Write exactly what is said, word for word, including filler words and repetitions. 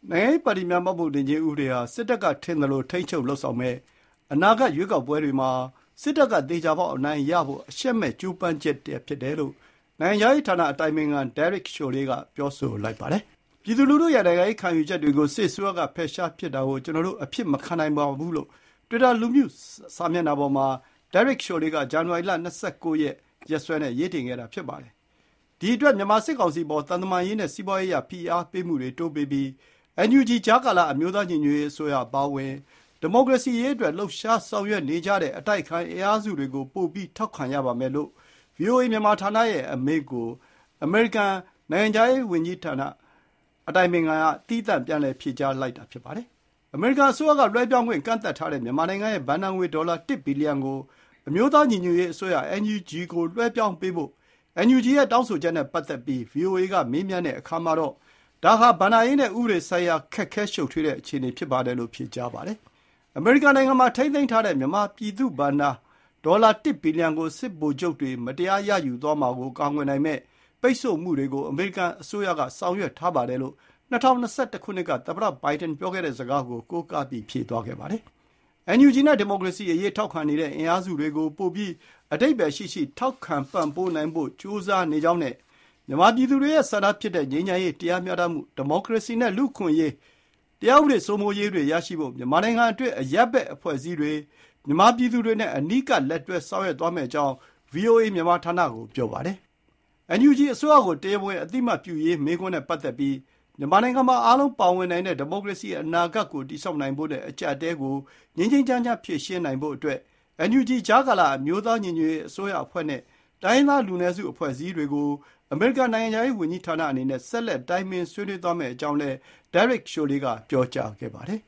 နိုင်ငံရေးပါတီများမှတ်ပုံတင်ခြင်းဥပဒေဟာစစ်တပ်ကထင်သလိုထိန်းချုပ်လုပ်ဆောင်မဲ့အနာဂတ်ရွေးကောက်ပွဲတွေမှာစစ်တပ်ကသေချာပေါက်အနိုင်ရဖို့အရှက်မဲ့ကြိုးပမ်းချက်တည်းဖြစ်တယ်လို့နိုင်ငံရေးဌာနအတိုင်ပင်ခံ Derek Chollet ကပြောဆိုလိုက်ပါတယ်။ပြည်သူလူထုရဲ့နိုင်ငံရေးခံယူချက်တွေကိုစစ်အစိုးရကဖယ်ရှားပစ်တာကိုကျွန်တော်တို့အဖြစ်မခံနိုင်ပါဘူးလို့ Twitter လူမှုစာမျက်နှာပေါ်မှာ Derek Chollet ကဇန်နဝါရီလ၂၉ ရက်ရက်စွဲနဲ့ရေးတင်ခဲ့တာဖြစ်ပါတယ်။ဒီအတွက်မြန်မာစစ်ကောင်စီပေါ်သံတမန်ရေးနဲ့စီးပွားရေးအရဖိအားပေးမှုတွေတိုးပေးပြီး အန် ယူ ဂျီ ကြားကာလအမျိုးသားညီညွတ်ရေးအစိုးရအပါအဝင်ဒီမိုကရေစီရေးအတွက်လှုပ်ရှားဆောင်ရွက်နေကြတဲ့အတိုက်အခံအင်အားစုတွေကိုပိုပြီးထောက်ခံရပါမယ်လို့ ဗွီအိုအေ မြန်မာဌာနရဲ့အမိန့်ကိုအမေရိကန်နိုင်ငံခြားရေးဝန်ကြီးဌာနအတိုင်ပင်ခံကသီးသန့်ပြန်လည်ဖြေကြားလိုက်တာဖြစ်ပါတယ်။အမေရိကန်အစိုးရကလွှဲပြောင်းခွင့်ကန့်သတ်ထားတဲ့မြန်မာနိုင်ငံရဲ့ဘဏ္ဍာငွေဒေါ်လာတစ်ဘီလီယံကိုအမျိုးသားညီညွတ်ရေးအစိုးရ အန် ယူ ဂျီ ကိုလွှဲပြောင်းပေးဖို့ အန် ယူ ဂျီ ရဲ့တောင်းဆိုချက်နဲ့ပတ်သက်ပြီး ဗွီအိုအေ ကမေးမြန်းတဲ့အခါမှာတော့ဒါဟာဘဏ္ဍာရေးနဲ့ဥပဒေဆိုင်ရာခက်ခဲရှုပ်ထွေးတဲ့အခြေအနေဖြစ်ပါတယ်လို့ဖြေကြားပါတယ်။အမေရိကန်နိုင်ငံမှာထိန်းသိမ်းထားတဲ့မြန်မာပြည်သူ့ဘဏ္ဍာဒေါ်လာတစ်ဘီလီယံကိုစစ်ဗိုလ်ချုပ်တွေမတရားရယူသွားမှာကိုကာကွယ်နိုင်မဲ့ပိတ်ဆို့မှုတွေကိုအမေရိကန်အစိုးရကဆောင်ရွက်ထားပါတယ်လို့၂၀၂၁ ခုနှစ်ကသမ္မတဘိုင်ဒန်ပြောခဲ့တဲ့စကားကိုကိုးကားပြီးဖြေသွားခဲ့ပါတယ်။ အန် ယူ ဂျီ နဲ့ဒီမိုကရေစီအရေးထောက်ခံနေတဲ့အင်အားစုတွေကိုပိုပြီးအဓိပ္ပါယ်ရှိရှိထောက်ခံပံ့ပိုးနိုင်ဖို့ကြိုးစားနေကြောင်းနဲ့မြန်မာပြည်သူတွေရဲ့ဆန္ဒဖြစ်တဲ့ငြိမ်းချမ်းရေးတရားမျှတမှုဒီမိုကရေစီနဲ့လူ့အခွင့်အရေးတရားဥပဒေစိုးမိုးရေးတွေရရှိဖို့မြန်မာနိုင်ငံအတွင်းအရပ်ဘက်အဖွဲ့အစည်းတွေမြန်မာပြည်သူတွေနဲ့အနီးကပ်လက်တွဲဆောင်ရွက်သွားမယ့်အကြောင်း ဗွီအိုအေ မြန်မာဌာနကိုပြောပါတယ်။ အန် ယူ ဂျီ အစိုးရကိုတရားဝင်အသိအမှတ်ပြုရေးမေးခွန်းနဲ့ပတ်သက်ပြီးမြန်မာနိုင်ငံမှာအားလုံးပါဝင်နိုင်တဲ့ဒီမိုကရေစီအနာဂတ်ကိုတည်ဆောက်နိုင်ဖို့နဲ့အကျပ်အတည်းကိုငြိမ်းငြိမ်းချမ်းချမ်းဖြေရှင်းနိုင်ဖို့အတွက် အန် ယူ ဂျီ ကြားကာလအမျိုးသားညီညွတ်ရေးအစိုးရအဖွဲ့နဲ့တိုင်းရင်းသားလူနည်းစုအဖွဲ့အစည်းတွေကိုအမေရိကန်နိုင်ငံခြားရေးဝန်ကြီးဌာနအနေနဲ့ဆက်လက်တိုင်ပင်ဆွေးနွေးသွားမယ့်အကြောင်းလည်း Derek Chollet ကပြောကြားခဲ့ပါတယ်